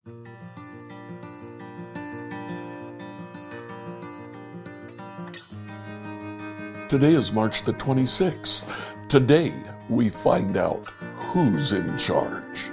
Today is March the 26th. Today we find out who's in charge.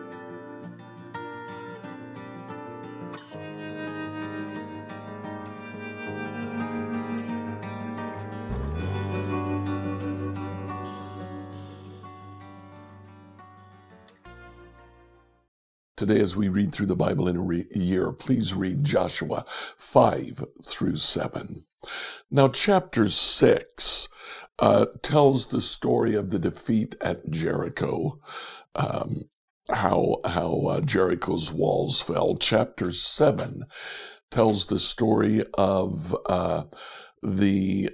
Today, as we read through the Bible in a year, please read Joshua 5 through 7. Now, chapter 6 tells the story of the defeat at Jericho, how Jericho's walls fell. Chapter 7 tells the story of the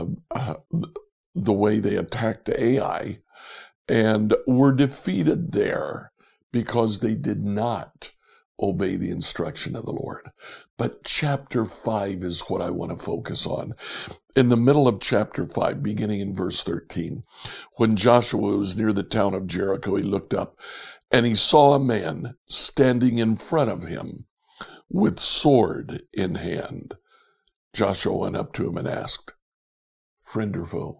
way they attacked Ai and were defeated there, because they did not obey the instruction of the Lord. But chapter 5 is what I want to focus on. In the middle of chapter 5, beginning in verse 13, when Joshua was near the town of Jericho, he looked up and he saw a man standing in front of him with sword in hand. Joshua went up to him and asked, "Friend or foe?"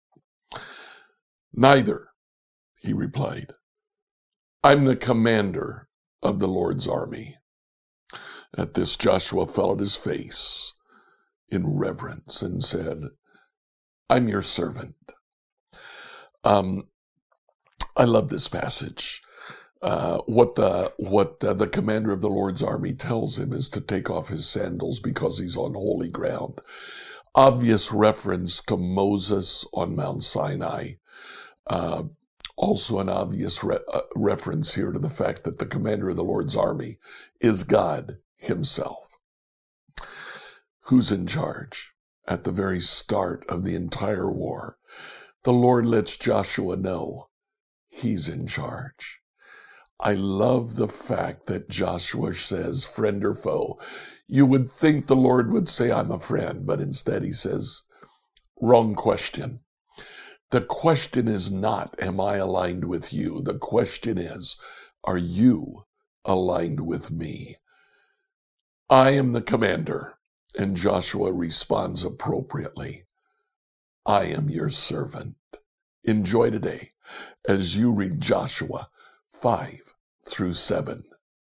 "Neither," he replied. "I'm the commander of the Lord's army." At this, Joshua fell at his face in reverence and said, "I'm your servant." I love this passage. What the commander of the Lord's army tells him is to take off his sandals because he's on holy ground. Obvious reference to Moses on Mount Sinai. Also an obvious reference here to the fact that the commander of the Lord's army is God himself. Who's in charge? At the very start of the entire war, the Lord lets Joshua know he's in charge. I love the fact that Joshua says, "Friend or foe?" You would think the Lord would say, "I'm a friend," but instead he says, "Wrong question." The question is not, am I aligned with you? The question is, are you aligned with me? I am the commander, and Joshua responds appropriately. I am your servant. Enjoy today as you read Joshua 5 through 7.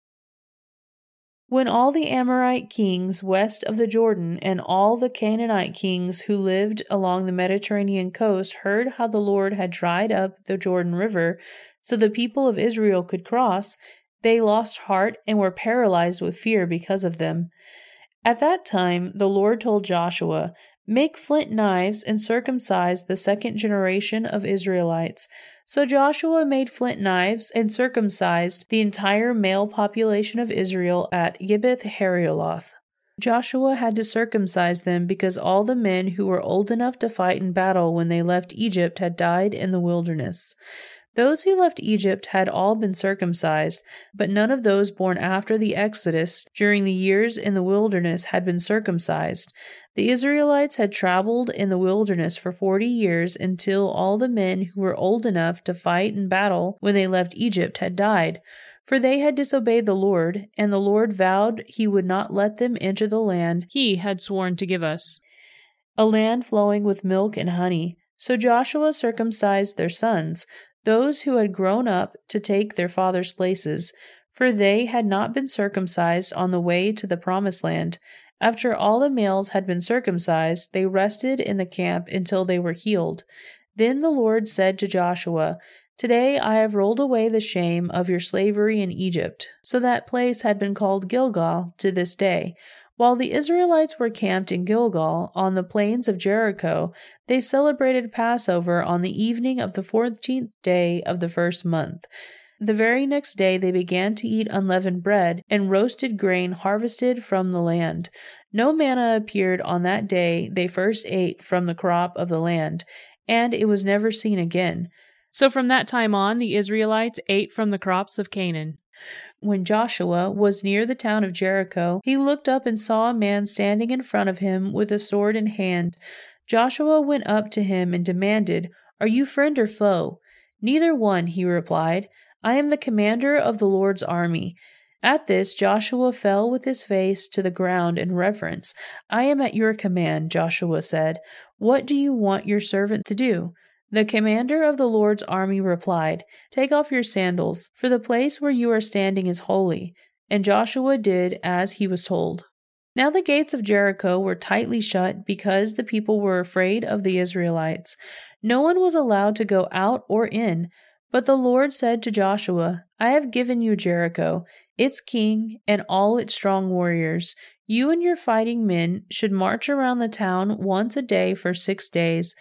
When all the Amorite kings west of the Jordan and all the Canaanite kings who lived along the Mediterranean coast heard how the Lord had dried up the Jordan River so the people of Israel could cross, they lost heart and were paralyzed with fear because of them. At that time the Lord told Joshua, "Make flint knives and circumcise the second generation of Israelites." So Joshua made flint knives and circumcised the entire male population of Israel at Gibeath Haaraloth. Joshua had to circumcise them because all the men who were old enough to fight in battle when they left Egypt had died in the wilderness. Those who left Egypt had all been circumcised, but none of those born after the Exodus during the years in the wilderness had been circumcised. The Israelites had traveled in the wilderness for 40 years until all the men who were old enough to fight in battle when they left Egypt had died, for they had disobeyed the Lord, and the Lord vowed he would not let them enter the land he had sworn to give us, a land flowing with milk and honey. So Joshua circumcised their sons, those who had grown up to take their fathers' places, for they had not been circumcised on the way to the promised land. After all the males had been circumcised, they rested in the camp until they were healed. Then the Lord said to Joshua, "Today I have rolled away the shame of your slavery in Egypt." So that place had been called Gilgal to this day. While the Israelites were camped in Gilgal on the plains of Jericho, they celebrated Passover on the evening of the 14th day of the first month. The very next day they began to eat unleavened bread and roasted grain harvested from the land. No manna appeared on that day they first ate from the crop of the land, and it was never seen again. So from that time on, the Israelites ate from the crops of Canaan. When Joshua was near the town of Jericho, he looked up and saw a man standing in front of him with a sword in hand. Joshua went up to him and demanded, "Are you friend or foe?" "Neither one," he replied. "I am the commander of the Lord's army." At this, Joshua fell with his face to the ground in reverence. "I am at your command," Joshua said. "What do you want your servant to do?" The commander of the Lord's army replied, "Take off your sandals, for the place where you are standing is holy." And Joshua did as he was told. Now the gates of Jericho were tightly shut because the people were afraid of the Israelites. No one was allowed to go out or in. But the Lord said to Joshua, "I have given you Jericho, its king, and all its strong warriors. You and your fighting men should march around the town once a day for 6 days.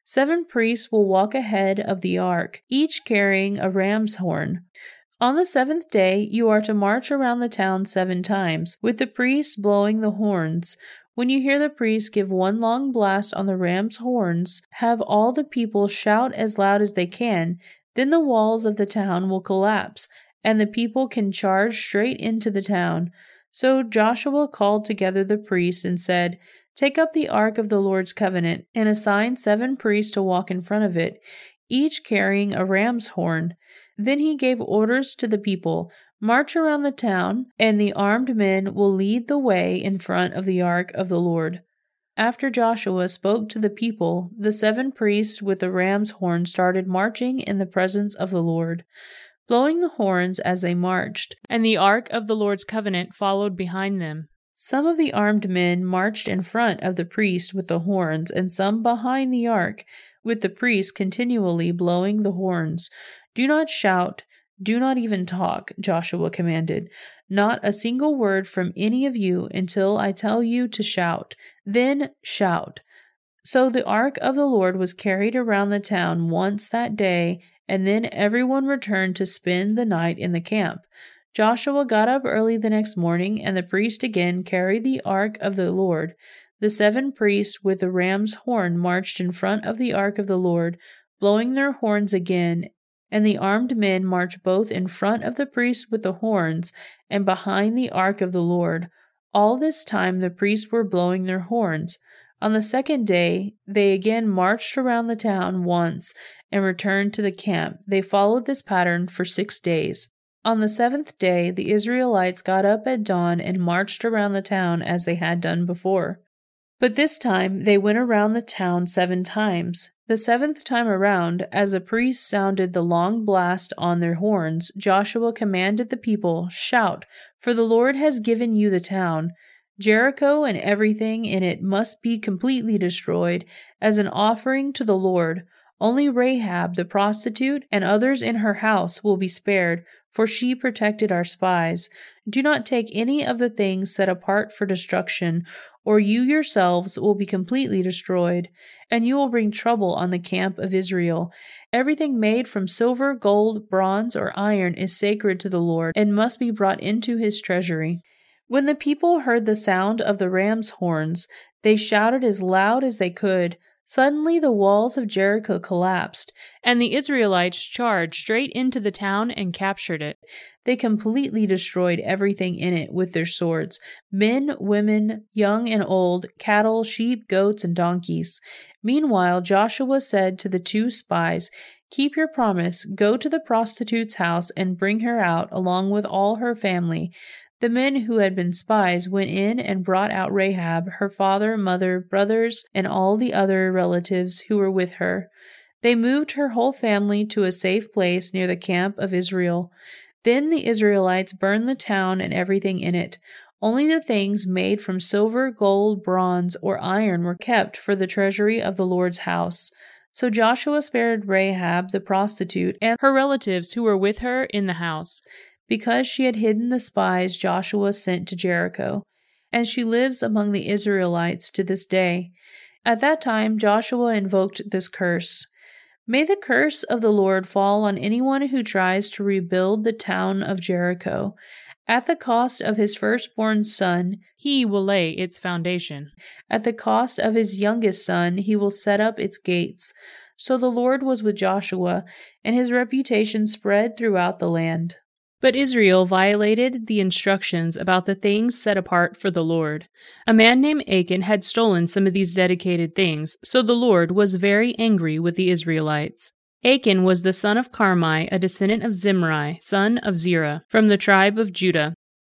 7 priests will walk ahead of the ark, each carrying a ram's horn. On the 7th day, you are to march around the town 7 times, with the priests blowing the horns. When you hear the priests give one long blast on the ram's horns, have all the people shout as loud as they can. Then the walls of the town will collapse, and the people can charge straight into the town." So Joshua called together the priests and said, "Take up the ark of the Lord's covenant, and assign 7 priests to walk in front of it, each carrying a ram's horn." Then he gave orders to the people, "March around the town, and the armed men will lead the way in front of the ark of the Lord." After Joshua spoke to the people, the 7 priests with the ram's horn started marching in the presence of the Lord, blowing the horns as they marched. And the ark of the Lord's covenant followed behind them. Some of the armed men marched in front of the priest with the horns, and some behind the ark, with the priest continually blowing the horns. "Do not shout, do not even talk," Joshua commanded. "Not a single word from any of you until I tell you to shout. Then shout." So the ark of the Lord was carried around the town once that day, and then everyone returned to spend the night in the camp. Joshua got up early the next morning, and the priest again carried the ark of the Lord. The 7 priests with the ram's horn marched in front of the ark of the Lord, blowing their horns again, and the armed men marched both in front of the priests with the horns and behind the ark of the Lord. All this time the priests were blowing their horns. On the 2nd day, they again marched around the town once and returned to the camp. They followed this pattern for 6 days. On the 7th day, the Israelites got up at dawn and marched around the town as they had done before. But this time they went around the town 7 times. The 7th time around, as the priests sounded the long blast on their horns, Joshua commanded the people, "Shout, for the Lord has given you the town. Jericho and everything in it must be completely destroyed as an offering to the Lord. Only Rahab the prostitute and others in her house will be spared, for she protected our spies. Do not take any of the things set apart for destruction, or you yourselves will be completely destroyed, and you will bring trouble on the camp of Israel. Everything made from silver, gold, bronze, or iron is sacred to the Lord, and must be brought into his treasury." When the people heard the sound of the ram's horns, they shouted as loud as they could. Suddenly the walls of Jericho collapsed, and the Israelites charged straight into the town and captured it. They completely destroyed everything in it with their swords, men, women, young and old, cattle, sheep, goats, and donkeys. Meanwhile, Joshua said to the 2 spies, "Keep your promise, go to the prostitute's house and bring her out along with all her family." The men who had been spies went in and brought out Rahab, her father, mother, brothers, and all the other relatives who were with her. They moved her whole family to a safe place near the camp of Israel. Then the Israelites burned the town and everything in it. Only the things made from silver, gold, bronze, or iron were kept for the treasury of the Lord's house. So Joshua spared Rahab the prostitute and her relatives who were with her in the house, because she had hidden the spies Joshua sent to Jericho, and she lives among the Israelites to this day. At that time Joshua invoked this curse: "May the curse of the Lord fall on anyone who tries to rebuild the town of Jericho. At the cost of his firstborn son, he will lay its foundation. At the cost of his youngest son, he will set up its gates." So the Lord was with Joshua, and his reputation spread throughout the land. But Israel violated the instructions about the things set apart for the Lord. A man named Achan had stolen some of these dedicated things, so the Lord was very angry with the Israelites. Achan was the son of Carmi, a descendant of Zimri, son of Zerah, from the tribe of Judah.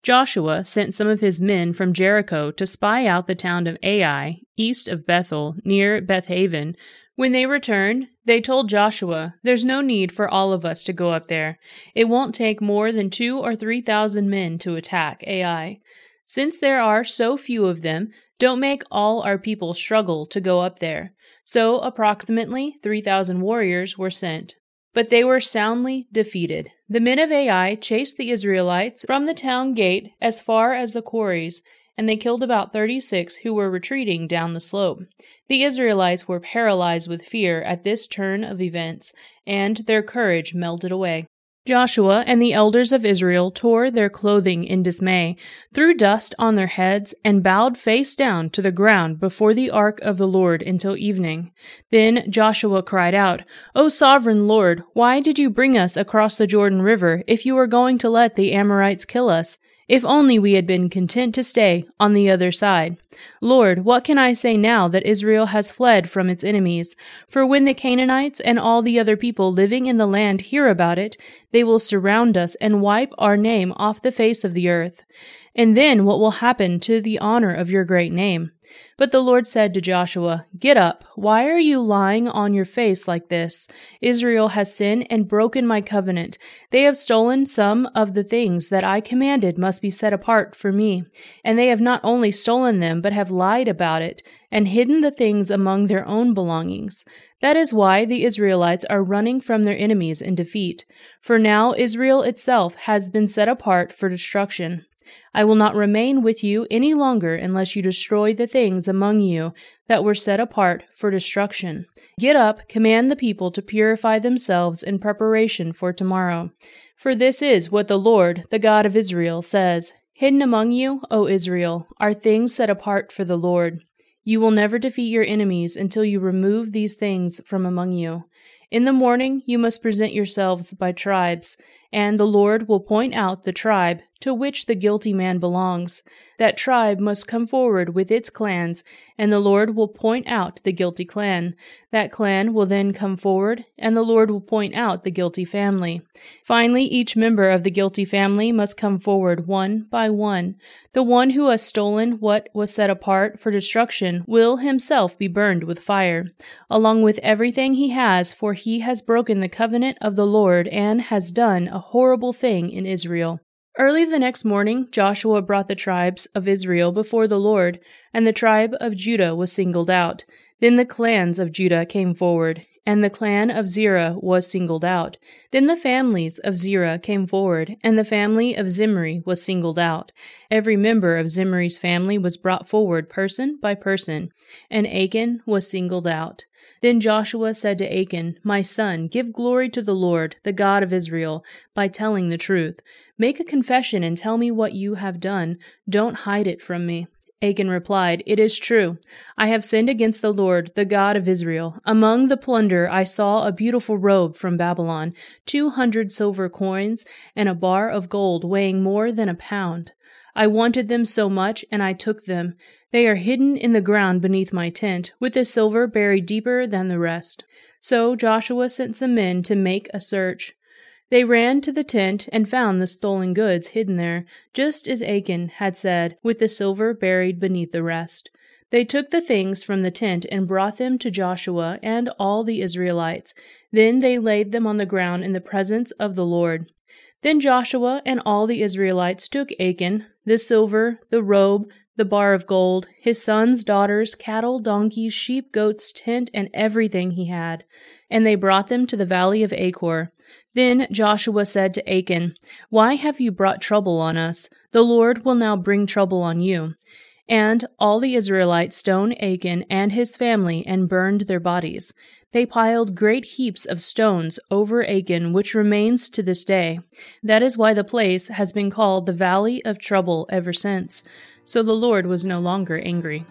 Joshua sent some of his men from Jericho to spy out the town of Ai, east of Bethel, near Bethaven. When they returned, they told Joshua, "There's no need for all of us to go up there. It won't take more than 2,000 or 3,000 men to attack Ai. Since there are so few of them, don't make all our people struggle to go up there." So approximately 3,000 warriors were sent. But they were soundly defeated. The men of Ai chased the Israelites from the town gate as far as the quarries, and they killed about 36 who were retreating down the slope. The Israelites were paralyzed with fear at this turn of events, and their courage melted away. Joshua and the elders of Israel tore their clothing in dismay, threw dust on their heads, and bowed face down to the ground before the ark of the Lord until evening. Then Joshua cried out, "O sovereign Lord, why did you bring us across the Jordan River if you were going to let the Amorites kill us? If only we had been content to stay on the other side. Lord, what can I say now that Israel has fled from its enemies? For when the Canaanites and all the other people living in the land hear about it, they will surround us and wipe our name off the face of the earth. And then what will happen to the honor of your great name?" But the Lord said to Joshua, "Get up. Why are you lying on your face like this? Israel has sinned and broken my covenant. They have stolen some of the things that I commanded must be set apart for me. And they have not only stolen them, but have lied about it and hidden the things among their own belongings. That is why the Israelites are running from their enemies in defeat. For now Israel itself has been set apart for destruction. I will not remain with you any longer unless you destroy the things among you that were set apart for destruction. Get up, command the people to purify themselves in preparation for tomorrow. For this is what the Lord, the God of Israel, says, Hidden among you, O Israel, are things set apart for the Lord. You will never defeat your enemies until you remove these things from among you. In the morning you must present yourselves by tribes, and the Lord will point out the tribe to which the guilty man belongs. That tribe must come forward with its clans, and the Lord will point out the guilty clan. That clan will then come forward, and the Lord will point out the guilty family. Finally, each member of the guilty family must come forward one by one. The one who has stolen what was set apart for destruction will himself be burned with fire, along with everything he has, for he has broken the covenant of the Lord and has done a horrible thing in Israel. Early the next morning, Joshua brought the tribes of Israel before the Lord, and the tribe of Judah was singled out. Then the clans of Judah came forward, and the clan of Zerah was singled out. Then the families of Zerah came forward, and the family of Zimri was singled out. Every member of Zimri's family was brought forward person by person, and Achan was singled out. Then Joshua said to Achan, "My son, give glory to the Lord, the God of Israel, by telling the truth. Make a confession and tell me what you have done. Don't hide it from me." Achan replied, "It is true. I have sinned against the Lord, the God of Israel. Among the plunder I saw a beautiful robe from Babylon, 200 silver coins, and a bar of gold weighing more than a pound. I wanted them so much, and I took them. They are hidden in the ground beneath my tent, with the silver buried deeper than the rest." So Joshua sent some men to make a search. They ran to the tent and found the stolen goods hidden there, just as Achan had said, with the silver buried beneath the rest. They took the things from the tent and brought them to Joshua and all the Israelites. Then they laid them on the ground in the presence of the Lord. Then Joshua and all the Israelites took Achan, the silver, the robe, the bar of gold, his sons, daughters, cattle, donkeys, sheep, goats, tent, and everything he had, and they brought them to the valley of Achor. Then Joshua said to Achan, "Why have you brought trouble on us? The Lord will now bring trouble on you." And all the Israelites stoned Achan and his family and burned their bodies. They piled great heaps of stones over Achan, which remains to this day. That is why the place has been called the Valley of Trouble ever since. So the Lord was no longer angry.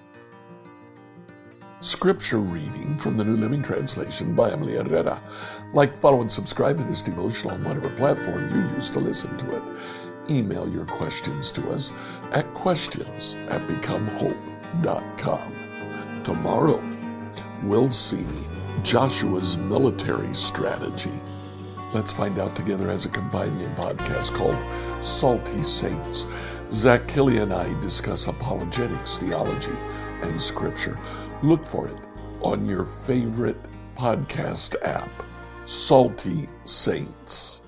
Scripture reading from the New Living Translation by Emily Herrera. Like, follow, and subscribe to this devotional on whatever platform you use to listen to it. Email your questions to us at questions@becomehope.com. Tomorrow, we'll see Joshua's military strategy. Let's find out together as a companion podcast called Salty Saints. Zach Kelly and I discuss apologetics, theology, and scripture. Look for it on your favorite podcast app, Salty Saints.